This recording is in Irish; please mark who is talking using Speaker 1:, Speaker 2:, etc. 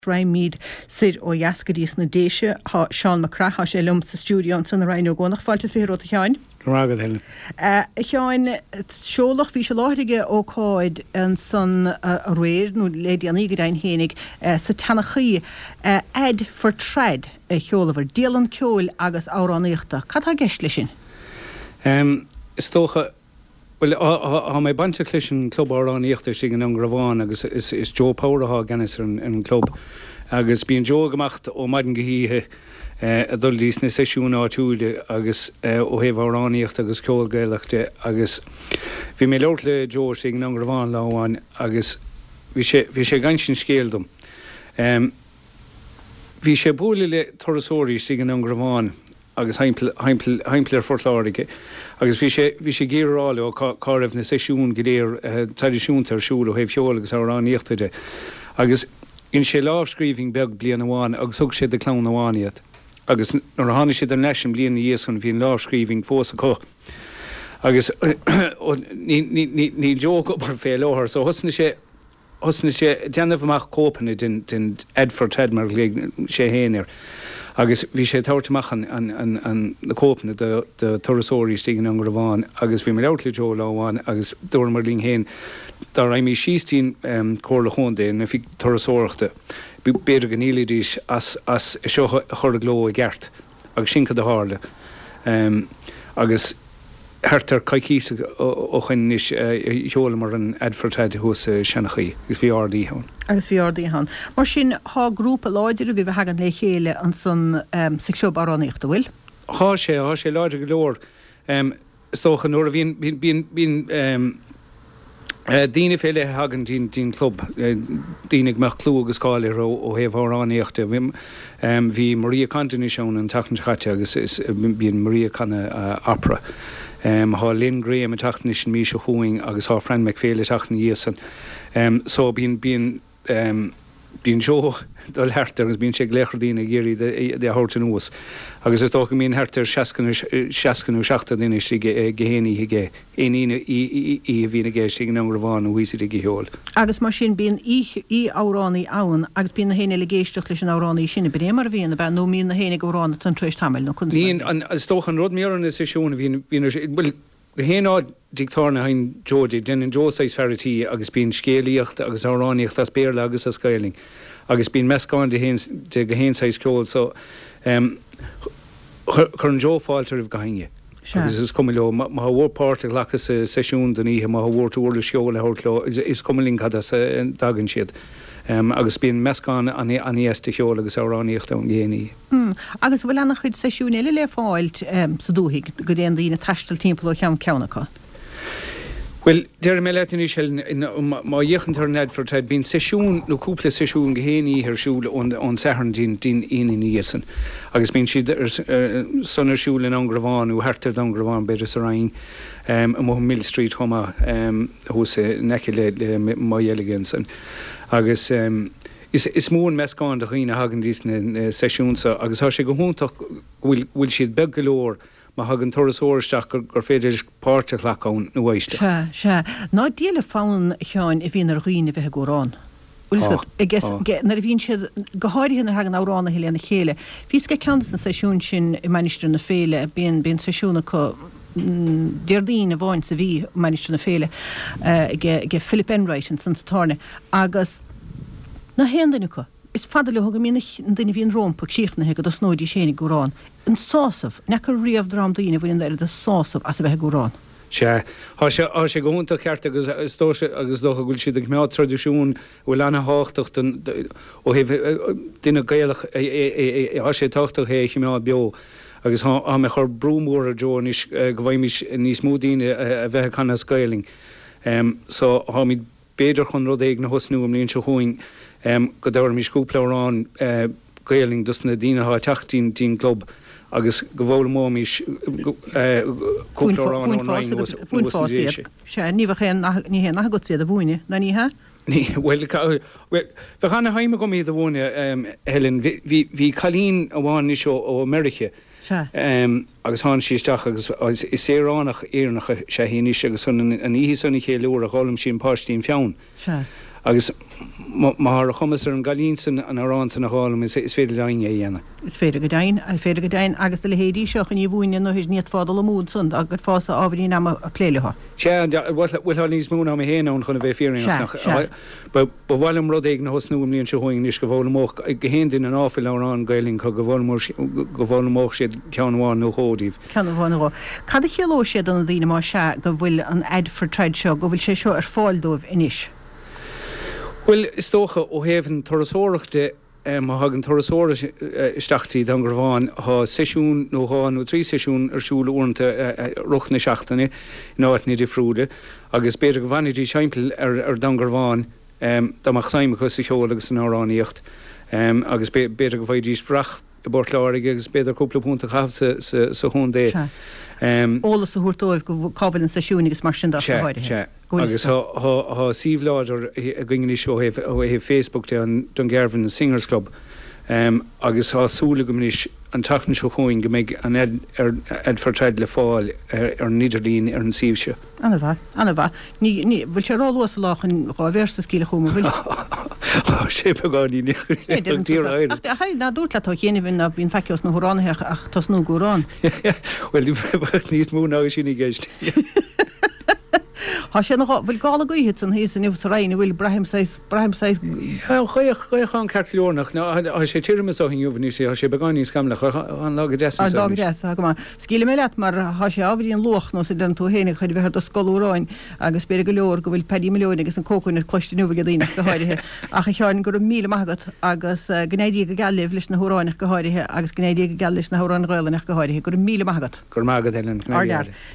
Speaker 1: Raimid Sid ó Iascadís na Déise Seán McCrath sé lum sa stúdion san Rhino gonach fáiltas fé rota Cheáin.
Speaker 2: Rágad heile.
Speaker 1: Cheáin seolach bhí se láthige ó cáid an san réir nó lédi an igad ein hénig sa tanachí ed for tread cheolahar délan ceol agus áráníochta. Catá geist lei sin?
Speaker 2: Is tócha well, ha mé bante clisin club áráníochta sig an Graváin agus is Joe Powerha gannis an club agus bíon Joe gemacht ó maidin gehíthe a dul dís na sesiún áitiúile agus ó heh áráníocht agus ceolgéileachta agus bhí mé leir le Joe sig an Graváin láháin agus bhí sé gansin scéaldum. Bhí sé búla le torasóirí sig an Graváin agus heimplir fortláirige agus bhí sé gérála ó cáibh na sesiún go léir tradiisiúntar siúil ó heh feol agus áráníochtaide agus in sé lábhscríbhing beg blian amháin agus thug sé de clán amháiniad agus nar a tháinig sé den leis an blian na dhéascon bhíon lábhscríbhing fós a có agus ní joke op ar fé láthir so hosna sé déanamh amach cópanna den Edford Ted mar sé héanaar agus bhí sé táirteach an na cópanna de torasóirí stígan an Graváin agus bhí mar leirtla Joe láháin agus dúir mar lín héin dar raimí síostín cóir le chóndé na bhí torasóireachta beidir go níladís as seo chur a gló i gceart agus sin cad a hála agus hertar caiicísa ó chuin níos heola mar an Edford Ted hús seanachí gus bhí ardí hán.
Speaker 1: Agus bhí ardí hán. Mar sin há grúpa láidir a bhí hagan le chéile an san sicseob áráníochta bhfuil?
Speaker 2: Há sé láidir go leor stócha nuair a bhín dína féile hagan dín club dínig meach clú agus cáilir ó heh áráníochta bhí Maria Cantoni seán an tachnachaite agus bíon Maria Canna opera. Há Lynn Graham a tachna sin mí se chuing agus há Fran McPhail a tachna díosan. So bíon Joe dul hertar agus bíon sé gléchardína géirí de háirtan ús. Agus is tócha míon hertar 16 seachta duine sí gehéanaí higé. Éíine í bhína géist an Graváin ó huiisiad i heol.
Speaker 1: Agus mar sin bíon í áránaí ann agus bíon na héine le géisteach leis an áránaí sinna bréim mar bhíon ba nó míon na héine órána tan tríéis tamil nó chun.
Speaker 2: Níon is tócha an rud méar an is sesiún bhíon héá dictárna hain Georgie den an Joeáis ferrití agus bíon scéalaíocht agus áráníocht as béle agus a scaling agus bíon meascáin de go héanáis ceol so chur an Joe fáiltar gahinge. Agus is cum leo má bhórpáirte lechas sesiún den ihe má bhórtúla seola hurtló is cumlín cad dagan siad. Agus bíon meascán an éasta cheol agus áráníocht an géanaí.
Speaker 1: Agus bhfuil anna chuid sesiún eile le fáilt sa dúthaigh go déon dína taistal timppla ó cheann ceannacha.
Speaker 2: Well, deir mé letain is má dhéchantar Edford Ted bíon sesiún nó cúpla sesiún go héanaí ar siúil ón saharn dín aonaí níosan. Agus bíon siad sonar siúil in an Graváin ú hertar an Graváin beidir sa rain mó Mill Street chuma hús neice le má dhéalagan agus is mór meascáin de chuoine hagan dís na sesiúnsa agus há sé go húntaach bhfuil siad beg go leor má hagan torasóiristeach gur féidir páirte leachán nó bhaiste.
Speaker 1: Se ná díal fáin Cheáin i bhíon ar chuoine bheitthe górán. Na bhíonn siad go háirithe na hagan árána héile na chéile. Bhís go ceantas na sesiún sin i minister na féile bíon sesiúna có Deardín a bháin sa bhí minister na féile ge Philip Enright an Santa Tarna agus na héandainú có. Is fada le thug mína duine bhíon rómpa síochnathe go do snóidí séna górán. An sásamh nechar riamh drám daoine bhfuin ar de sásamh as a bheith górán.
Speaker 2: Se sé go húnta ceart agus agus docha gúil siad meá tradiisiún bhfuil anna háachtacht ó heh duine gaalach sé táchtach hé meá beo agus há me chur brúmór a Joe go bhhaimiis níos múdaine a bheithe chuna scaling. So há míid béidir chun rud éag na hosnú am líonn se chuing go dabhar mí scúplárán gaaling dus na dína há teachtín dín club agus go bhfuil mó mís cúplárán
Speaker 1: fún fásaíad. Se ní hé nach go siad a bhúine na níthe?
Speaker 2: Ní bhfuil chana haime go míad a bhúine Helen hí chalín a bháin seo ó America. Agus há síisteach agus is éránach éarnacha sé híine agus an íhí sanna ché leúr a gálam sin páistín feann. agus mar a chumas an galínsan an aránsan a hálam is féidir dain dhéana.
Speaker 1: Is féidir go dain agus le hédí seach an bhúine nó his níiad fádal a múd sun a gur fása ábhí am a pléileá.
Speaker 2: Se bhfuil níos múna am héanán chuna bheith féíach bhhailm rud ag na hosnúm líonn se hoing níos go bhlamach go hédin an áfil árán gailing chu go bhlamach siad ceanháin nó hódíh.
Speaker 1: Ceanháinrá. Cad a cheló siad an dtíine má se go bhfuil an Edford Treid seo go bhfuil sé seo ar fáildómh inis.
Speaker 2: Well, is tócha ó héhann torasóireachta má hagan torasóra isteachtaí don gur bháin há seisiún nó háin nó trí seisiún ar siúla uanta ruchna seachtainna náitna difriúde, agus beidir go bhainidí seimpel ar don gur bháin dáach saimachas sa cheol agus an áráníocht, agus beidir go bhaid díos frach i bort láirige agus beidir cúpla punta chaf sa hún dé.
Speaker 1: Ólas a thuúirtóibh go cabhailn seisiún agus mar sin
Speaker 2: háide. Agus há síomhláidir a gcuinganí seo ó Facebook don Gervin Singers Club, agus há súla go mníos an tachna seo chuin go méid an Edford Treid le fáil ar Nidirlín ar an síomhse.
Speaker 1: Anna bha. Ní bhfuil sé rálas láchan rá bhéir sa scíla chuma bhfuil.
Speaker 2: sé beáí
Speaker 1: ná dúirt letá chéanamhín a bhín feiceos na hurránathe ach tas nó gúrán.
Speaker 2: Well dú níos múna sinna géist.
Speaker 1: Tá sé bhfuil gála gaithe san hí san Uachtaráin bhfuil Brahim 6
Speaker 2: chuoch an ceirtleornach sé tímas ó hinúhní sé sé beáí scamla an lá de
Speaker 1: Scíle mé leat mar há sé ábhíon loch nó sé den tú hénig chuid bheit a scoúráin agus beidir go leor go bhfuil 5 milliún agus an cócún cloisteúha a dtíine go háirithe a cheáin gur míle maigad agus gnéidí go galibh leis na hráinach go háirithe agus gnéidí go gal leis na hráin ghilnach go háirithe gur míle maigad.
Speaker 2: Gur mágad